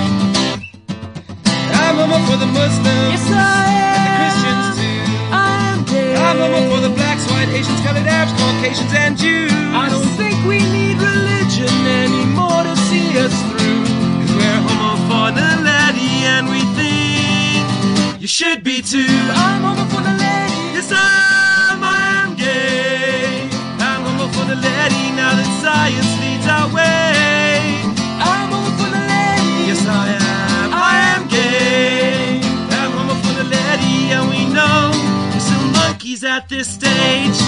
I'm homo for the Muslims Yes, I am. and the Christians too. I am gay. I'm homo for the blacks, white, Asians, colored Arabs, Caucasians, and Jews. I don't think we need religion anymore to see us through. Cause we're homo for the laddie and we think you should be too. I'm homo for the lady. Yes, I'm, I am gay. I'm homo for the laddie now that science leads our way. I'm homo for the lady. Yes, I am, I am gay. I'm homo for the laddie and we know we're still monkeys at this stage.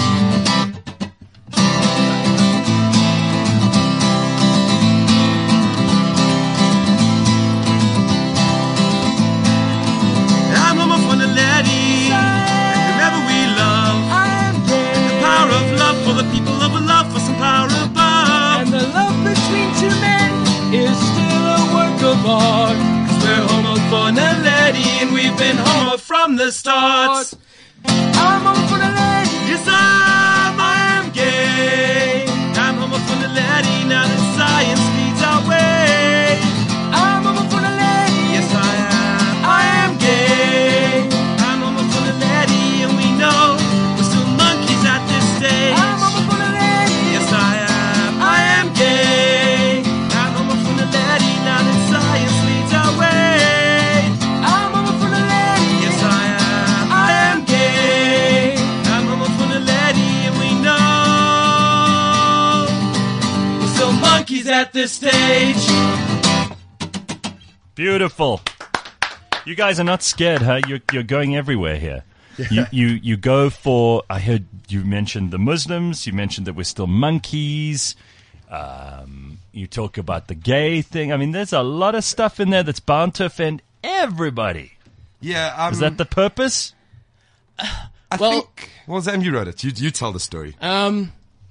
I'm homo for the laddie and whoever we love. I am gay. The power of love for the people of love for some power above. And the love between two men is still a work of art. Cause we're homo for the laddie and we've been homo from the start. I'm homo for the lady. Yes, I'm, I am gay. I'm homo for the laddie now that science leads our way. I'm homo for the lady. Yes, I am, I am gay. I'm homo for the laddie and we know we're still monkeys at this stage. I'm homo for the lady. Yes, I am, I am gay. I'm homo for the laddie now that science leads our way. I'm homo for the lady. Yes, I am, I am gay. I'm homo for the laddie and we know we're still monkeys at this stage. Beautiful. You guys are not scared, huh? You're, you're going everywhere here. You, you, you go for, I heard you mentioned the Muslims, you mentioned that we're still monkeys, um, you talk about the gay thing. I mean, there's a lot of stuff in there that's bound to offend everybody. Yeah, um, Is that the purpose? I Well- think. Well, Zam, you wrote it. You you tell the story. Um,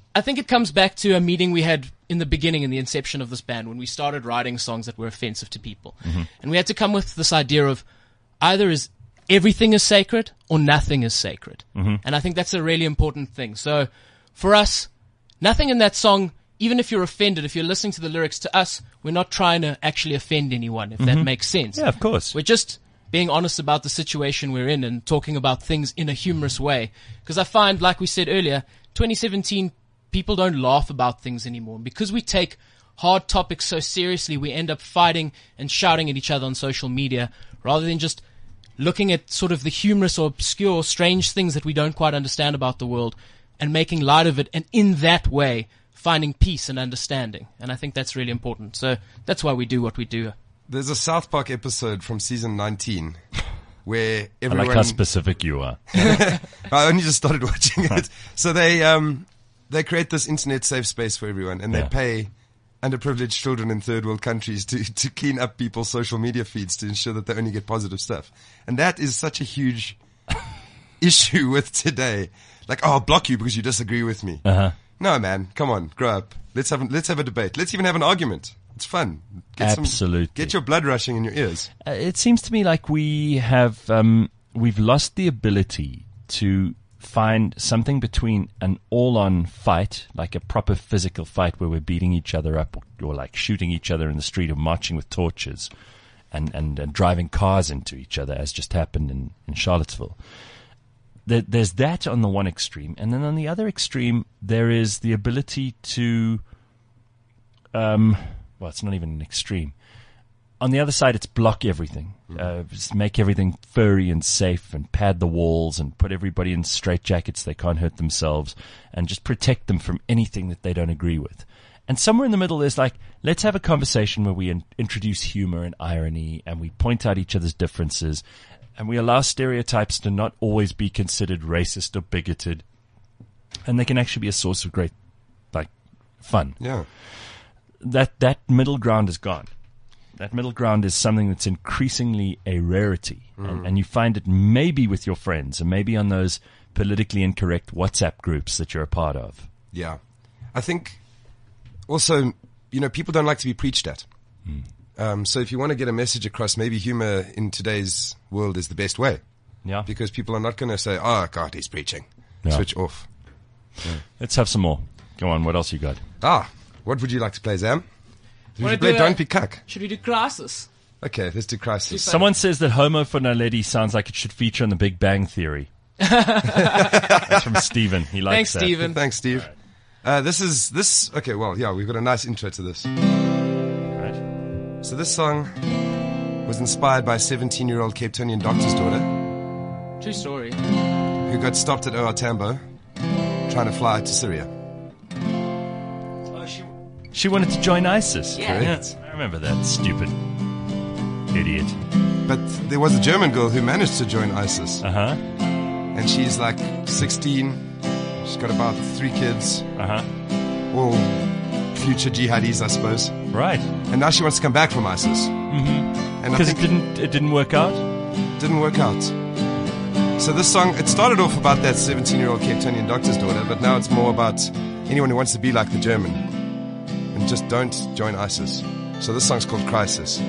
I think it comes back to a meeting we had in the beginning, in the inception of this band, when we started writing songs that were offensive to people. Mhm. And we had to come with this idea of either is everything is sacred or nothing is sacred. Mhm. And I think that's a really important thing. So for us, nothing in that song, even if you're offended, if you're listening to the lyrics, to us, we're not trying to actually offend anyone, if that Mhm. makes sense. Yeah, of course. We're just being honest about the situation we're in and talking about things in a humorous way. Because I find, like we said earlier, twenty seventeen, people don't laugh about things anymore. And because we take hard topics so seriously, we end up fighting and shouting at each other on social media rather than just looking at sort of the humorous or obscure, strange things that we don't quite understand about the world and making light of it, and in that way finding peace and understanding. And I think that's really important. So that's why we do what we do. There's a South Park episode from season nineteen where everyone... I like how specific you are. I only just started watching it. So they um they create this internet safe space for everyone, and they Yeah. pay underprivileged children in third world countries to, to clean up people's social media feeds to ensure that they only get positive stuff. And that is such a huge issue with today. Like, oh, I'll block you because you disagree with me. Uh-huh. No, man, come on, grow up. Let's have a, let's have a debate. Let's even have an argument. It's fun. Get Absolutely. Some, get your blood rushing in your ears. Uh, it seems to me like we have um, we've lost the ability to find something between an all-on fight, like a proper physical fight where we're beating each other up, or, or like shooting each other in the street, or marching with torches, and and, and driving cars into each other, as just happened in in Charlottesville. There, there's that on the one extreme, and then on the other extreme, there is the ability to, um, well, it's not even an extreme. On the other side, it's block everything, uh, just make everything furry and safe, and pad the walls, and put everybody in straitjackets they can't hurt themselves, and just protect them from anything that they don't agree with. And somewhere in the middle is like, let's have a conversation where we in- introduce humor and irony, and we point out each other's differences, and we allow stereotypes to not always be considered racist or bigoted, and they can actually be a source of great, like, fun. Yeah. That that middle ground is gone. That middle ground is something that's increasingly a rarity, Mm. and, and you find it maybe with your friends, and maybe on those politically incorrect WhatsApp groups that you're a part of. Yeah. I think also, you know, people don't like to be preached at. Mm. Um, so if you want to get a message across, maybe humor in today's world is the best way. Yeah. Because people are not going to say, oh, God, he's preaching. Yeah. Switch off. Yeah. Let's have some more. Go on, what else you got? Ah, what would you like to play, Zam? Would Wanna you play do a- Don't Be Cuck? Should we do Crisis? Okay, let's do Crisis. Someone says that Homo for Naledi sounds like it should feature on the Big Bang Theory. That's from Stephen. He likes Thanks, that. Stephen. Thanks, Steve. Uh, this is, this, okay, well, yeah, we've got a nice intro to this. Right. So this song was inspired by a seventeen-year-old Cape Townian doctor's daughter True story. who got stopped at O R Tambo trying to fly to Syria. She wanted to join ISIS. Yeah. Correct. I remember that stupid idiot. But there was a German girl who managed to join ISIS. Uh-huh. And she's like sixteen. She's got about three kids. Uh-huh. All future jihadis, I suppose. Right. And now she wants to come back from ISIS. Mm-hmm. And I Because it think didn't, it didn't work out? didn't work out. So this song, it started off about that seventeen-year-old Cape Townian doctor's daughter, but now it's more about anyone who wants to be like the German. And just don't join ISIS. So this song's called Crisis.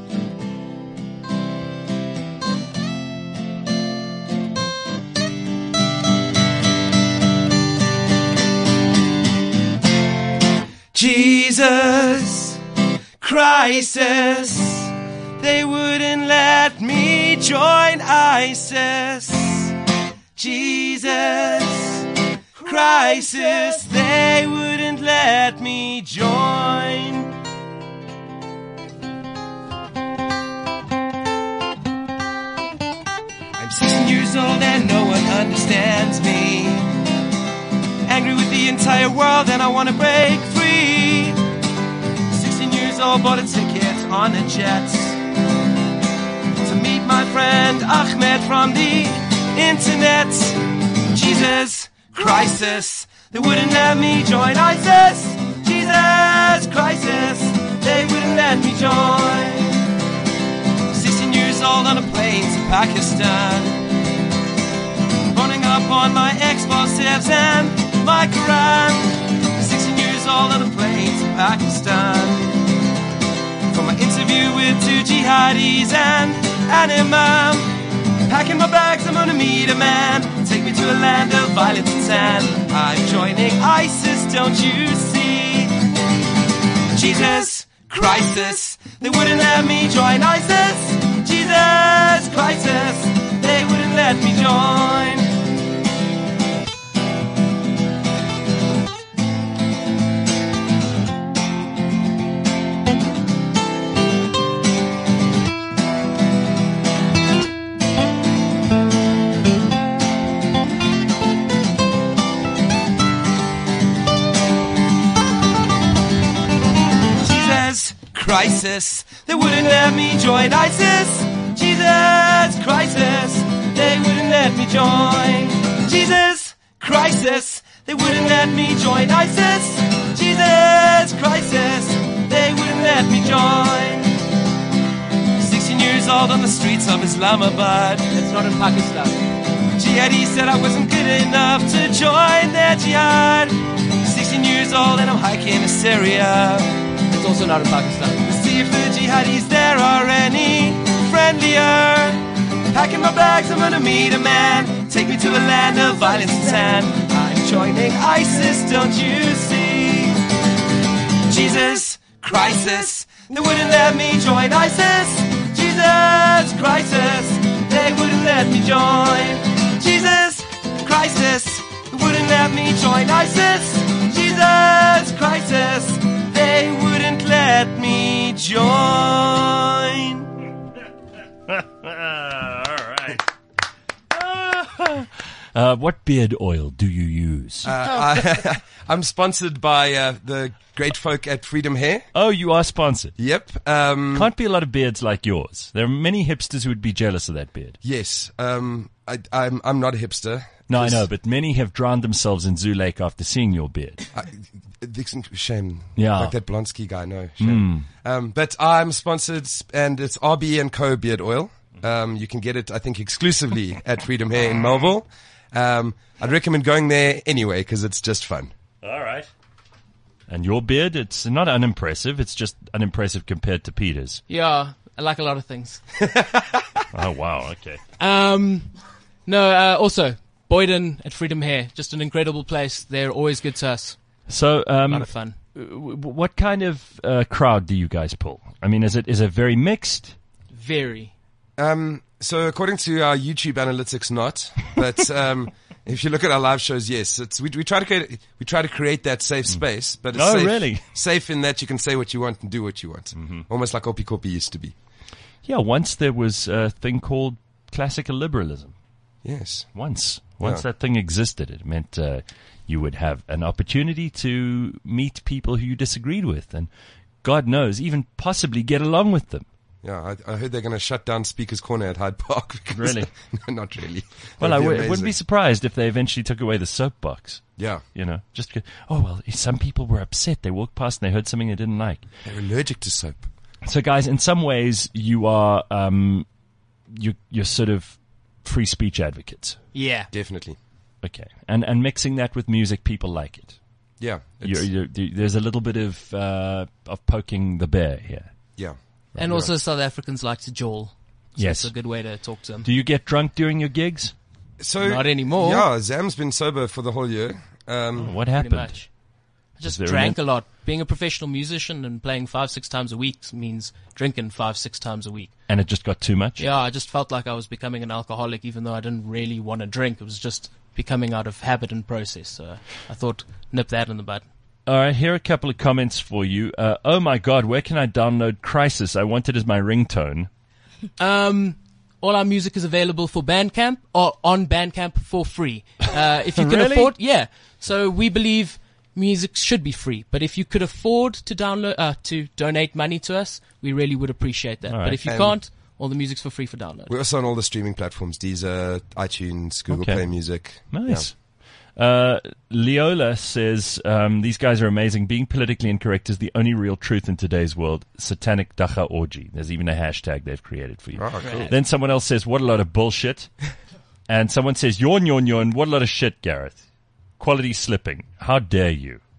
Jesus, crisis. They wouldn't let me join ISIS. Jesus, crisis. They wouldn't let me join. I'm sixteen years old and no one understands me. Angry with the entire world and I want to break free. sixteen years old, bought a ticket on a jet to meet my friend Ahmed from the internet. Jesus, crisis, they wouldn't let me join ISIS. Jesus, crisis, they wouldn't let me join. sixteen years old on a plane to Pakistan, phoning up on my ex-bosses and my Quran. old on a plane to Pakistan. For my interview with two jihadis and an imam. Packing my bags, I'm gonna meet a man. Take me to a land of violence and sand. I'm joining ISIS, don't you see? Jesus, crisis, they wouldn't let me join ISIS. Jesus, crisis, they wouldn't let me join. Crisis, they wouldn't let me join ISIS. Jesus, crisis, they wouldn't let me join. Jesus, crisis, they wouldn't let me join ISIS. Jesus, crisis, they wouldn't let me join. sixteen years old on the streets of Islamabad. It's not in Pakistan. Jihadi said I wasn't good enough to join their jihad. sixteen years old and I'm hiking to Syria. It's also not in Pakistan. Let's see if the jihadis there are any friendlier. Packing my bags, I'm gonna meet a man. Take me to a land of violence and sand. I'm joining ISIS, don't you see? Jesus, crisis, they wouldn't let me join ISIS. Jesus, crisis, they wouldn't let me join. Jesus, crisis, they wouldn't let me join ISIS. Jesus, crisis, they wouldn't let me join. All right. Uh, what beard oil do you use? Uh, I, I'm sponsored by uh, the great folk at Freedom Hair. Oh, you are sponsored? Yep. Um, Can't be a lot of beards like yours. There are many hipsters who would be jealous of that beard. Yes. Um, I, I'm, I'm not a hipster. No, I know, but many have drowned themselves in Zoo Lake after seeing your beard. I, shame. Yeah. Like that Blonsky guy, no. Shame. Mm. Um, but I'm sponsored, and it's R B and Co. Beard Oil. Um, you can get it, I think, exclusively at Freedom Hair in Melville. Um, I'd recommend going there anyway, because it's just fun. All right. And your beard, it's not unimpressive. It's just unimpressive compared to Peter's. Yeah, I like a lot of things. Oh, wow. Okay. Um, no, uh, also, Boyden at Freedom Hair. Just an incredible place. They're always good to us. So, um, a lot of fun. W- what kind of uh, crowd do you guys pull? I mean, is it is it very mixed? Very. Um, so according to our YouTube analytics, not. But um, if you look at our live shows, yes, it's we, we try to create we try to create that safe space. But it's oh, safe, really? Safe in that you can say what you want and do what you want, mm-hmm. Almost like Opi Kopi used to be. Yeah, once there was a thing called classical liberalism. Yes, once once yeah. that thing existed, it meant. Uh, You would have an opportunity to meet people who you disagreed with and, God knows, even possibly get along with them. Yeah, I, I heard they're going to shut down Speaker's Corner at Hyde Park. Because really? No, not really. Well, I be w- wouldn't be surprised if they eventually took away the soapbox. Yeah. You know, just because, oh, well, some people were upset. They walked past and they heard something they didn't like. They're allergic to soap. So, guys, in some ways, you are, um, you, you're sort of free speech advocates. Yeah. Definitely. Okay, and and mixing that with music, people like it. Yeah, you're, you're, there's a little bit of uh, of poking the bear here. Yeah, right. And also South Africans like to jawl. So yes, it's a good way to talk to them. Do you get drunk during your gigs? So not anymore. Yeah, Zam's been sober for the whole year. Um, oh, what happened? Much. I just drank a lot. Being a professional musician and playing five six times a week means drinking five six times a week. And it just got too much. Yeah, I just felt like I was becoming an alcoholic, even though I didn't really want to drink. It was just becoming out of habit and process. So I thought, nip that in the bud. All right, here are a couple of comments for you. Uh, oh my God, where can I download Crisis? I want it as my ringtone. Um, all our music is available for Bandcamp or on Bandcamp for free. Uh, if you can really? afford, yeah. So we believe music should be free, but if you could afford to download, uh, to donate money to us, we really would appreciate that. All right. But if you And can't, all the music's for free for download. We're also on all the streaming platforms, Deezer, iTunes, Google Okay. Play Music. Nice. Yeah. Uh, Leola says, um, these guys are amazing. Being politically incorrect is the only real truth in today's world. Satanic Dacha Orgy. There's even a hashtag they've created for you. Oh, cool. Right. Then someone else says, what a lot of bullshit. And someone says, yawn, yawn, yawn. What a lot of shit, Gareth. Quality slipping. How dare you?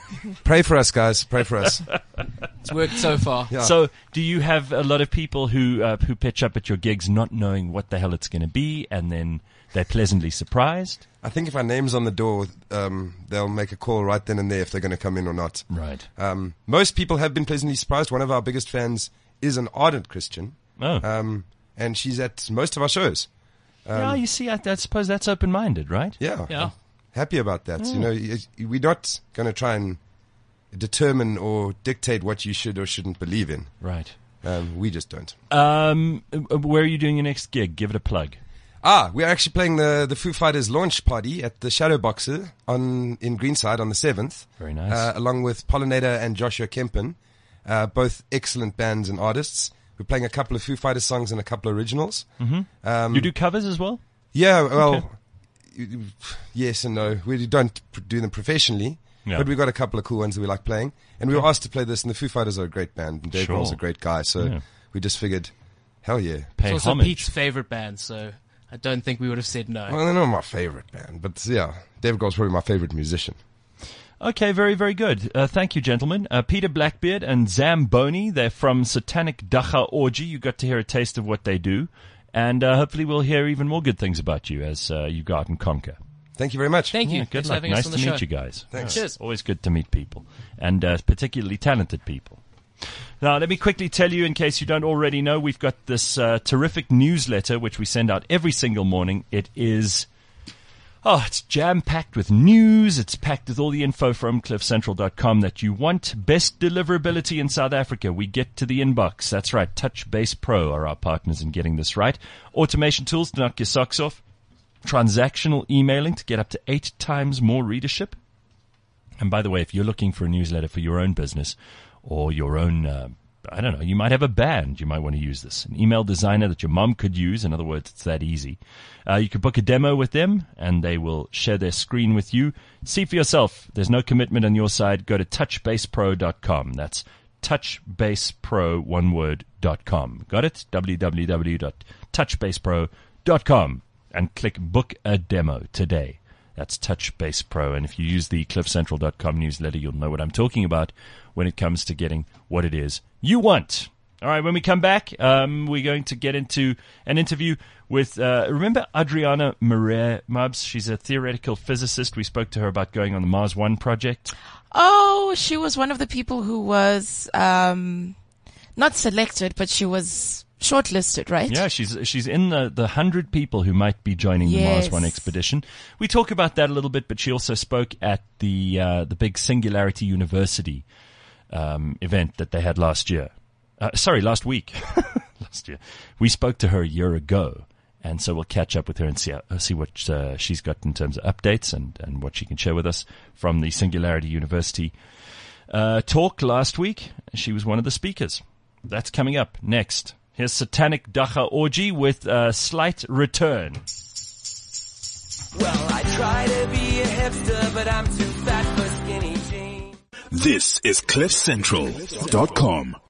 Pray for us, guys. Pray for us. It's worked so far. Yeah. So, do you have a lot of people who uh, who pitch up at your gigs not knowing what the hell it's going to be, and then they're pleasantly surprised? I think if our name's on the door, um, they'll make a call right then and there if they're going to come in or not. Right. Um, most people have been pleasantly surprised. One of our biggest fans is an ardent Christian. Oh. Um, and she's at most of our shows. Um, yeah, you see, I, I suppose that's open-minded, right? Yeah. Yeah. Happy about that. Mm. You know, you- we're not going to try and determine or dictate what you should or shouldn't believe in. Right. Um, we just don't. Um, uh, where are you doing your next gig? Give it a plug. Ah, we're actually playing the, the Foo Fighters launch party at the Shadow Boxer on in Greenside on the seventh. Very nice. Uh, along with Pollinator and Joshua Kempen, uh, both excellent bands and artists. We're playing a couple of Foo Fighters songs and a couple of originals. Mm-hmm. Um, you do covers as well? Yeah, well, Okay. y- yes and no. We don't pr- do them professionally, Yeah. but we've got a couple of cool ones that we like playing. And we were asked to play this, and the Foo Fighters are a great band, and Dave Sure. Grohl's a great guy, so Yeah. we just figured, hell yeah. Pay It's also homage. Pete's favorite band, so I don't think we would have said no. Well, they're not my favorite band, but yeah, Dave Grohl's probably my favorite musician. Okay, very, very good. Uh, thank you, gentlemen. Uh, Peter Blackbeard and Zamboni, they're from Satanic Dacha Orgy. You got to hear a taste of what they do. And uh, hopefully we'll hear even more good things about you as uh, you go out and conquer. Thank you very much. Thank you. Yeah, good Thanks for luck. having Nice us on to the meet show. you guys. Thanks. Yeah. Cheers. Always good to meet people, and uh, particularly talented people. Now, let me quickly tell you, in case you don't already know, we've got this uh, terrific newsletter which we send out every single morning. It is, oh, it's jam-packed with news. It's packed with all the info from cliff central dot com that you want. Best deliverability in South Africa. We get to the inbox. That's right. TouchBase Pro are our partners in getting this right. Automation tools to knock your socks off. Transactional emailing to get up to eight times more readership. And by the way, if you're looking for a newsletter for your own business or your own, uh, I don't know, you might have a band, you might want to use this. An email designer that your mom could use. In other words, it's that easy. Uh, you could book a demo with them and they will share their screen with you. See for yourself. There's no commitment on your side. Go to touch base pro dot com. That's touchbasepro, one word, dot com. Got it? w w w dot touch base pro dot com. And click book a demo today. That's TouchBase Pro. And if you use the cliff central dot com newsletter, you'll know what I'm talking about when it comes to getting what it is you want. All right, when we come back, um, we're going to get into an interview with, uh, remember Adriana Maria Mubs? She's a theoretical physicist. We spoke to her about going on the Mars One project. Oh, she was one of the people who was um, not selected, but she was shortlisted, right? Yeah, she's she's in the the hundred people who might be joining the Mars Yes. One expedition. We talk about that a little bit, but she also spoke at the uh, the big Singularity University um, event that they had last year. Uh, sorry, last week. last year, we spoke to her a year ago, and so we'll catch up with her and see uh, see what uh, she's got in terms of updates and and what she can share with us from the Singularity University uh, talk last week. She was one of the speakers. That's coming up next. Here's Satanic Dacha Orgy with a slight return. Well, I try to be a hipster, but I'm too fat for skinny jeans. This is cliff central dot com.